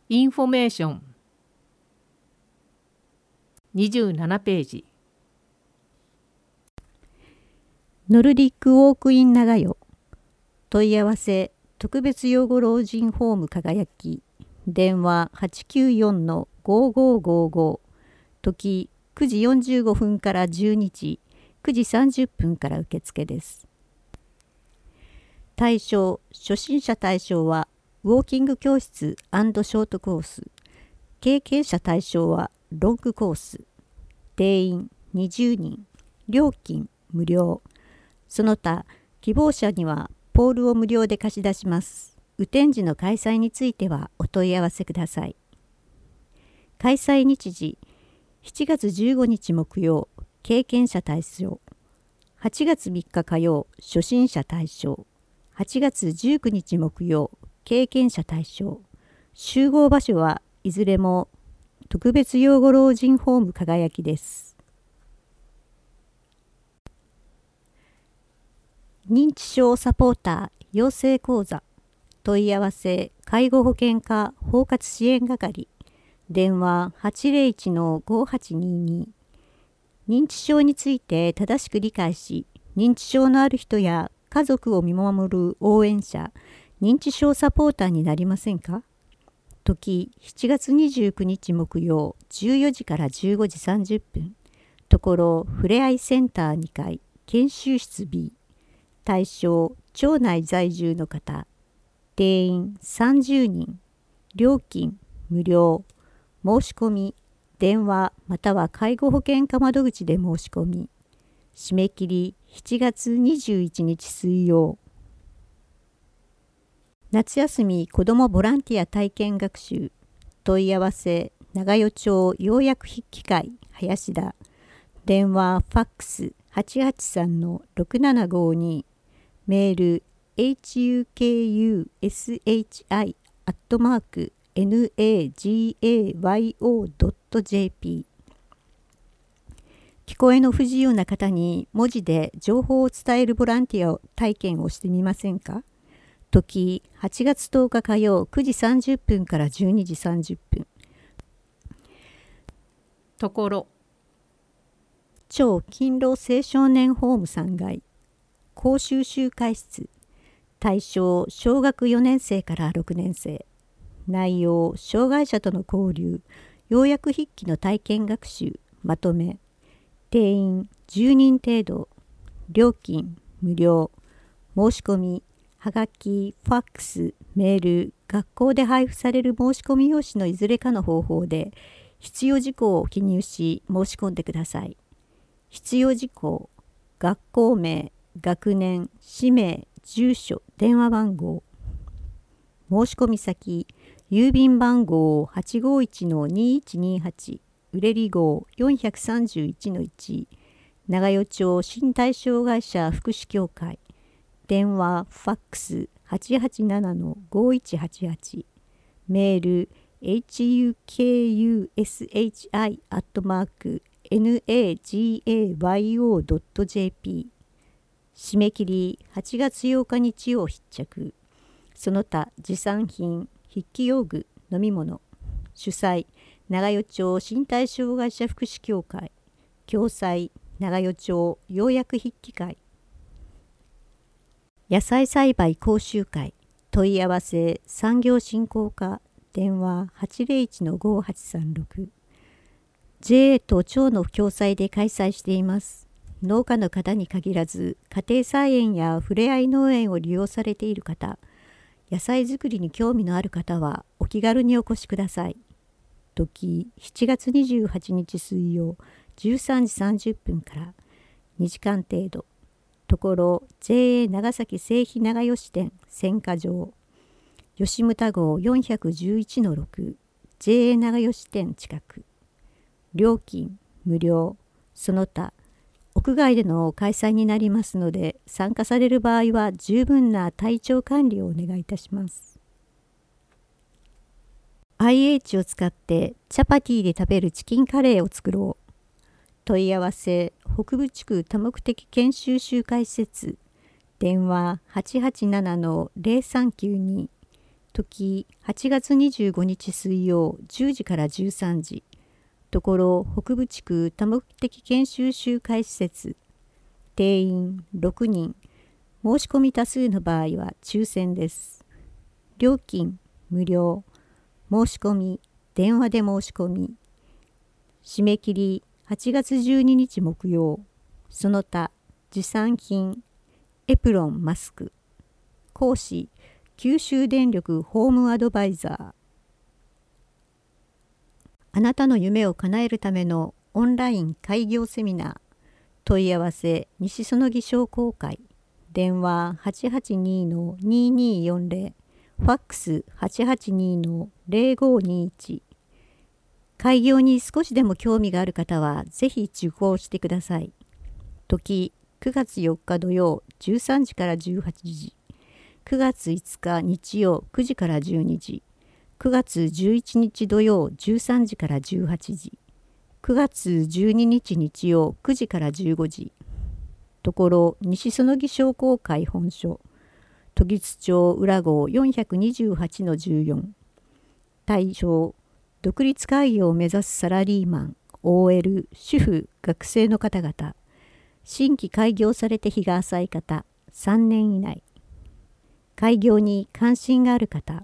インフォメーション27ページ。 ノルディックウォークイン長代。問い合わせ特別養護老人ホーム輝き。電話894-5555。時9時45分から12時、9時30分から受付です。対象、初心者対象はウォーキング教室&ショートコース。経験者対象はロングコース。定員20人。料金無料。その他、希望者にはポールを無料で貸し出します。雨天時の開催についてはお問い合わせください。開催日時、7月15日木曜、経験者対象。8月3日火曜、初心者対象。8月19日木曜、経験者対象。集合場所はいずれも特別養護老人ホーム輝きです。認知症サポーター養成講座。問い合わせ介護保険課包括支援係。電話801-5822。認知症について正しく理解し、認知症のある人や家族を見守る応援者、認知症サポーターになりませんか？時7月29日木曜14時から15時30分。ところふれあいセンター2階研修室 B。対象町内在住の方。定員30人。料金無料。申し込み電話または介護保険課窓口で申し込み。締め切り7月21日水曜。夏休み子どもボランティア体験学習。問い合わせ長代町要約筆記会林田。電話ファックス883-6752。メール hukushi@nagayo.jp。 聞こえの不自由な方に文字で情報を伝えるボランティア体験をしてみませんか？時8月10日火曜9時30分から12時30分。 ところ超勤労青少年ホーム3階講習集会室。対象小学4年生から6年生。内容障害者との交流、要約筆記の体験学習まとめ。定員10人程度。料金無料。申し込みはがき、ファックス、メール、学校で配布される申し込み用紙のいずれかの方法で必要事項を記入し申し込んでください。必要事項、学校名、学年、氏名、住所、電話番号。申し込み先、郵便番号 851-2128、売号 431-1、長代町身体障害者福祉協会。電話、ファックス 887-5188。メール hukushi@nagayo.jp。 締め切り8月8日日曜必着。その他持参品、筆記用具、飲み物。主催長代町身体障害者福祉協会。共催長代町要約筆記会。野菜栽培講習会。問い合わせ産業振興課。電話801-5836。JA と町の共催で開催しています。農家の方に限らず、家庭菜園やふれあい農園を利用されている方、野菜作りに興味のある方はお気軽にお越しください。時7月28日水曜13時30分から2時間程度。ところ JA 長崎製肥長代支店選果場。吉牟田号 411-6 JA 長代支店近く。料金無料。その他屋外での開催になりますので、参加される場合は十分な体調管理をお願いいたします。IH を使ってチャパティで食べるチキンカレーを作ろう。問い合わせ北部地区多目的研修集会施設。電話887-0392。 時8月25日水曜10時から13時。ところ北部地区多目的研修集会施設。定員6人。申し込み多数の場合は抽選です。料金無料。申し込み電話で申し込み。締め切り8月12日木曜。その他持参品エプロンマスク。講師九州電力ホームアドバイザー。あなたの夢を叶えるためのオンライン開業セミナー。問い合わせ西園木商工会。電話882-2240。ファックス882-0521。開業に少しでも興味がある方はぜひ受講してください。時9月4日土曜13時から18時。9月5日日曜9時から12時。9月11日土曜13時から18時。9月12日日曜9時から15時。ところ西園木商工会本所。時津町浦郷428-14。対象独立開業を目指すサラリーマン、OL、主婦、学生の方々。新規開業されて日が浅い方、3年以内。開業に関心がある方。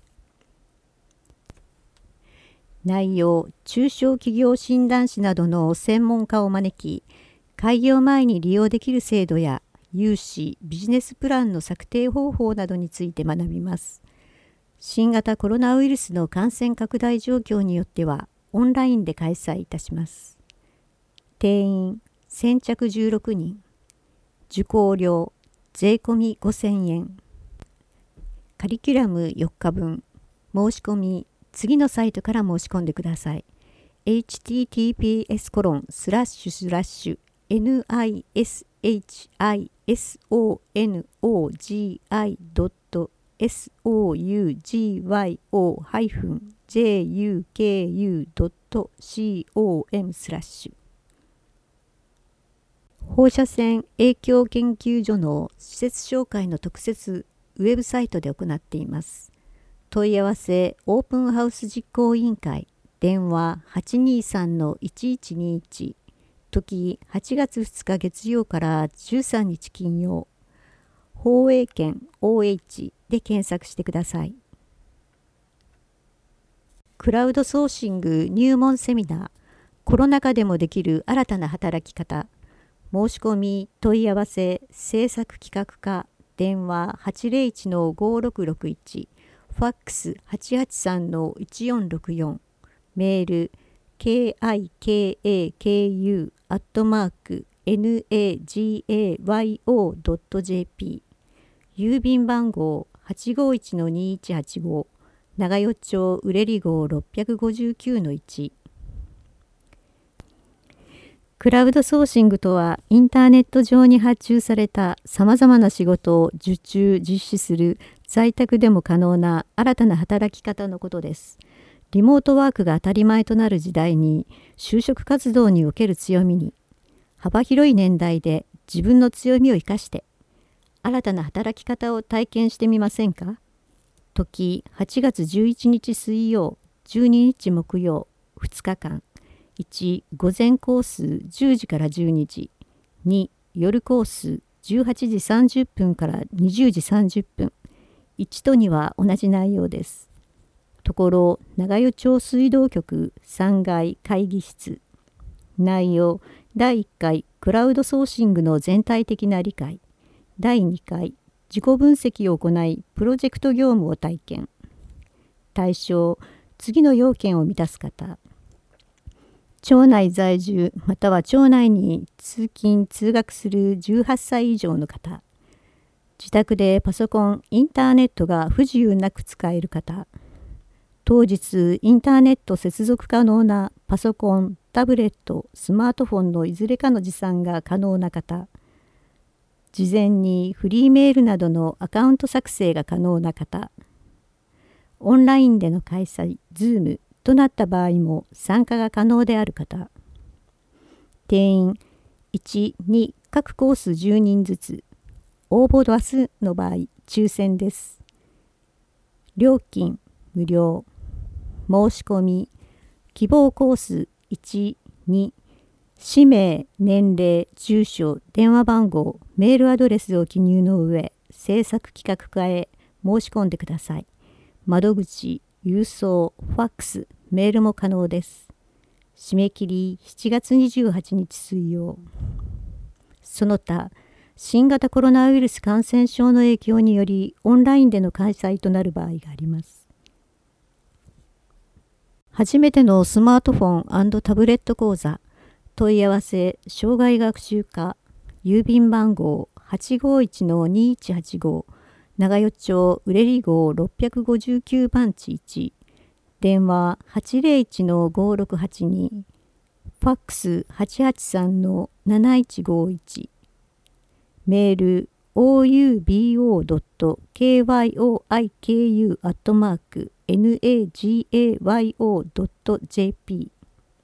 内容、中小企業診断士などの専門家を招き、開業前に利用できる制度や融資、ビジネスプランの策定方法などについて学びます。新型コロナウイルスの感染拡大状況によってはオンラインで開催いたします。定員先着16人。受講料税込み5000円。カリキュラム4日分。申し込み次のサイトから申し込んでください。https://nishogi.suju-juku.com/放射線影響研究所の施設紹介の特設ウェブサイトで行っています。問い合わせオープンハウス実行委員会。電話823-1121。時8月2日月曜から13日金曜。放映権 OH で検索してください。クラウドソーシング入門セミナー。コロナ禍でもできる新たな働き方。申し込み問い合わせ制作企画課。電話801-5661。ファックス 883-1464。メール kikaku@nagayo.jp。郵便番号851-2185。長与町売号659-1。クラウドソーシングとは、インターネット上に発注されたさまざまな仕事を受注・実施する在宅でも可能な新たな働き方のことです。リモートワークが当たり前となる時代に、就職活動における強みに、幅広い年代で自分の強みを生かして、新たな働き方を体験してみませんか？時8月11日水曜、12日木曜、2日間。1、午前コース10時から12時。2、夜コース18時30分から20時30分。1と2は同じ内容です。ところ、長与町水道局3階会議室。内容、第1回クラウドソーシングの全体的な理解。第2回、自己分析を行い、プロジェクト業務を体験。対象、次の要件を満たす方。町内在住または町内に通勤・通学する18歳以上の方。自宅でパソコン・インターネットが不自由なく使える方。当日インターネット接続可能なパソコン、タブレット、スマートフォンのいずれかの持参が可能な方。事前にフリーメールなどのアカウント作成が可能な方。オンラインでの開催、Zoomとなった場合も参加が可能である方。定員1、2、各コース10人ずつ。応募多数の場合、抽選です。 料金無料。申し込み希望コース1、2、氏名、年齢、住所、電話番号、メールアドレスを記入の上、制作企画課へ申し込んでください。窓口、郵送、ファックス、メールも可能です。締め切り7月28日水曜。その他、新型コロナウイルス感染症の影響によりオンラインでの開催となる場合があります。初めてのスマートフォン&タブレット講座、問い合わせ障害学習課、郵便番号 851-2185、長与町売号659番地1、電話 801-5682、ファックス 883-7151、メール oubo.kyiku@nagayo.jp。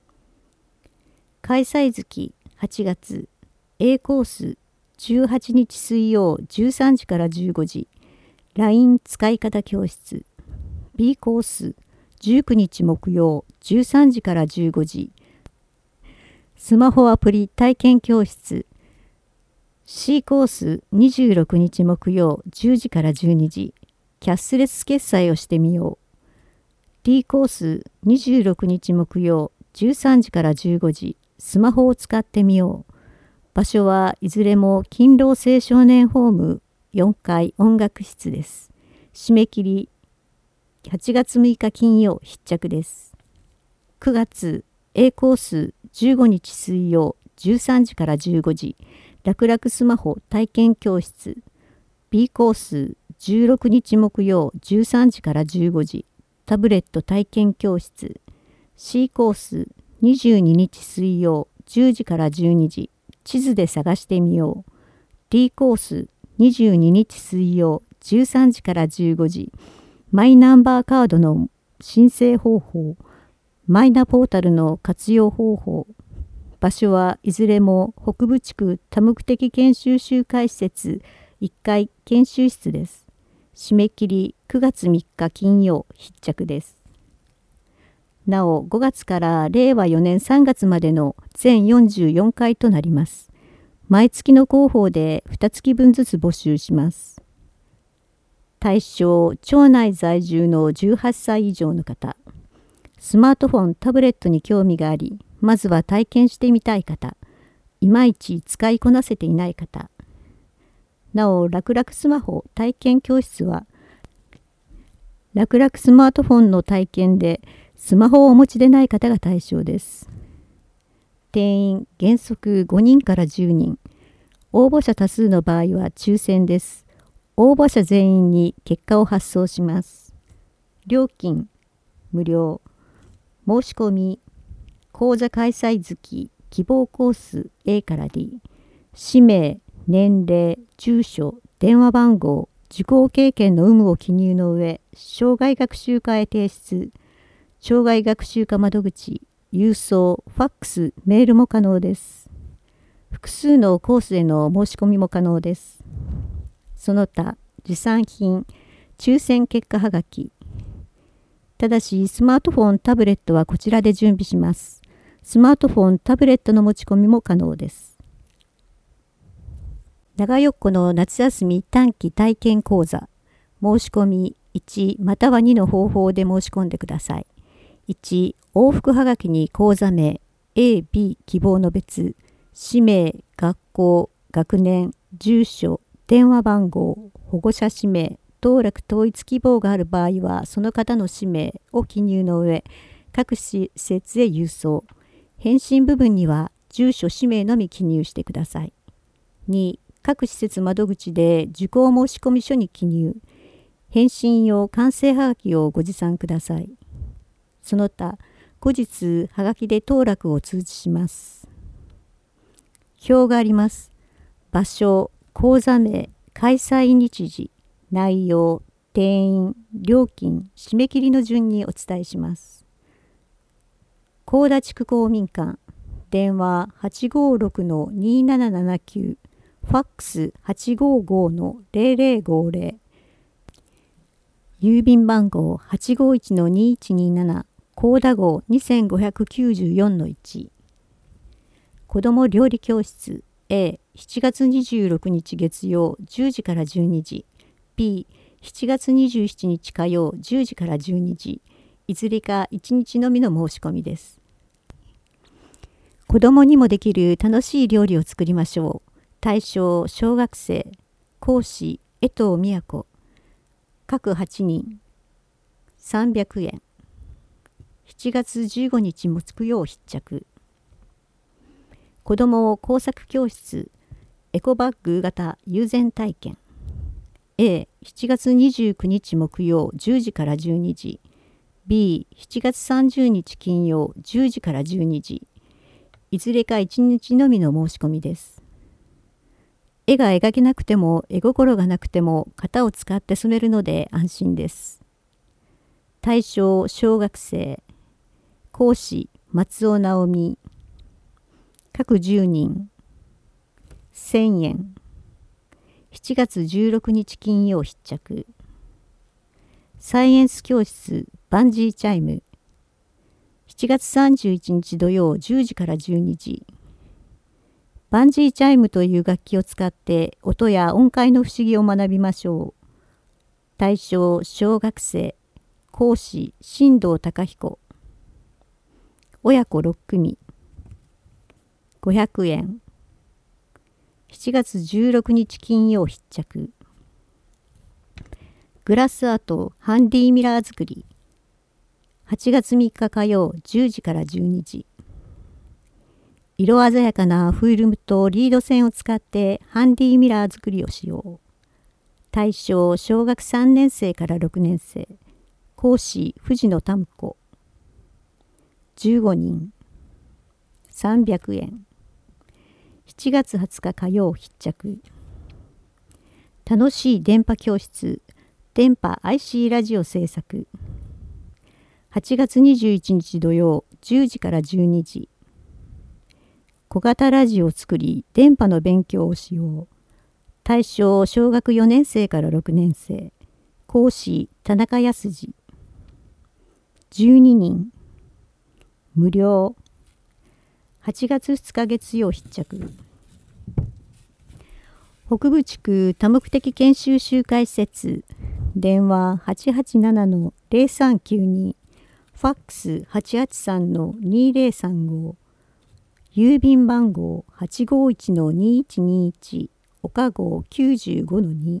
開催月8月 A コース18日水曜13時から15時 LINE 使い方教室。 B コース19日木曜13時から15時スマホアプリ体験教室。 C コース26日木曜10時から12時キャッシュレス決済をしてみよう。 D コース26日木曜13時から15時スマホを使ってみよう。場所はいずれも勤労青少年ホーム4階音楽室です。締め切り8月6日金曜必着です。9月 A コース15日水曜13時から15時楽々スマホ体験教室。 B コース16日木曜13時から15時タブレット体験教室。 C コース22日水曜10時から12時地図で探してみよう。 D コース22日水曜13時から15時マイナンバーカードの申請方法、マイナポータルの活用方法。場所はいずれも北部地区多目的研修集会施設1階研修室です。締め切り9月3日金曜必着です。なお5月から令和4年3月までの全44回となります。毎月の広報で2月分ずつ募集します。対象、町内在住の18歳以上の方。スマートフォン、タブレットに興味があり、まずは体験してみたい方。いまいち使いこなせていない方。なお、楽々スマホ体験教室は、楽々スマートフォンの体験で、スマホをお持ちでない方が対象です。定員原則5人から10人。応募者多数の場合は抽選です。応募者全員に結果を発送します。料金無料。申し込み講座開催月希望コース A から D。 氏名、年齢、住所、電話番号、受講経験の有無を記入の上、障害学習課へ提出。障害学習課窓口、郵送、ファックス、メールも可能です。複数のコースへの申し込みも可能です。その他、持参品、抽選結果はがき。ただし、スマートフォン、タブレットはこちらで準備します。スマートフォン、タブレットの持ち込みも可能です。長与っこの夏休み短期体験講座。申し込み1または2の方法で申し込んでください。1、往復はがきに講座名、A、B、希望の別、氏名、学校、学年、住所、電話番号、保護者氏名、当落統一希望がある場合は、その方の氏名を記入の上、各施設へ郵送。返信部分には、住所、氏名のみ記入してください。2、各施設窓口で受講申込書に記入。返信用完成はがきをご持参ください。その他、後日、はがきで当落を通知します。表があります。場所、講座名、開催日時、内容、定員、料金、締め切りの順にお伝えします。高田地区公民館、電話 856-2779、ファックス 855-0050。 郵便番号851-2127高田号2594-1。子ども料理教室 A 7月26日月曜10時から12時 B 7月27日火曜10時から12時、いずれか1日のみの申し込みです。子どもにもできる楽しい料理を作りましょう。対象小学生、講師江藤美也子、各8人300円。7月15日木曜必着。子ども工作教室エコバッグ型友禅体験 A 7月29日木曜10時から12時 B 7月30日金曜10時から12時、いずれか1日のみの申し込みです。絵が描けなくても絵心がなくても型を使って染めるので安心です。対象小学生、講師松尾直美、各10人1000円。7月16日金曜必着。サイエンス教室バンジーチャイム7月31日土曜10時から12時。バンジーチャイムという楽器を使って音や音階の不思議を学びましょう。対象小学生、講師新藤隆彦、親子6組500円。7月16日金曜必着。グラスアートハンディミラー作り8月3日火曜10時から12時。色鮮やかなフィルムとリード線を使ってハンディミラー作りをしよう。対象小学3年生から6年生、講師藤野民子、15人300円。7月20日火曜必着。楽しい電波教室電波 IC ラジオ制作8月21日土曜10時から12時。小型ラジオを作り電波の勉強をしよう。対象小学4年生から6年生、講師田中康二、12人無料。8月2日月曜必着。北部地区多目的研修集会施設電話 887-0392 ファックス 883-2035 郵便番号 851-2121 岡号 95-2。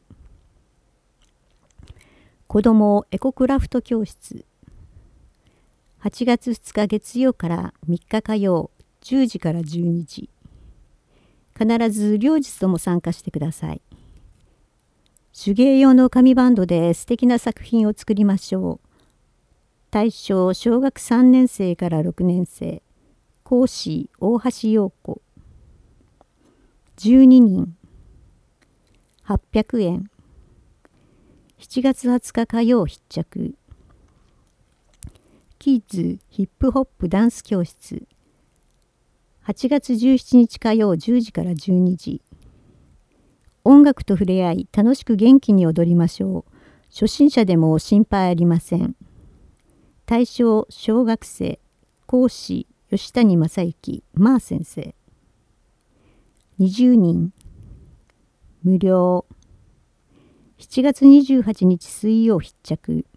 子どもエコクラフト教室8月2日月曜から3日火曜10時から12時。必ず両日とも参加してください。手芸用の紙バンドで素敵な作品を作りましょう。対象小学3年生から6年生、講師大橋陽子、12人800円。7月20日火曜必着。キッズヒップホップダンス教室8月17日火曜10時から12時。音楽と触れ合い楽しく元気に踊りましょう。初心者でも心配ありません。対象小学生、講師吉谷正幸マー先生、20人無料。7月28日水曜必着。